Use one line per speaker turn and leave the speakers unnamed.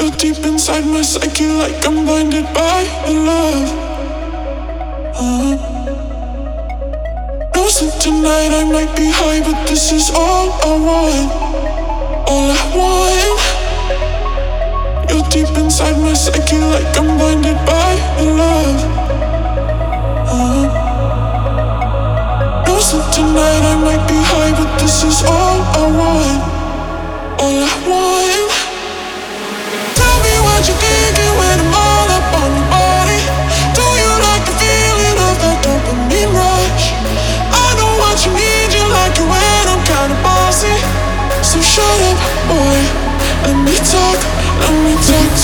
You're deep inside my psyche, like I'm blinded by your love. Knows that tonight I might be high, but this is all I want. All I want. You're deep inside my psyche, like I'm blinded by your love. Knows that tonight I might be high, but this is all I want. All I want. Tell me what you're thinking when I'm all up on your body. Do you like the feeling of that dopamine rush? I know what you need, you like it when I'm kinda bossy. So shut up, boy, let me talk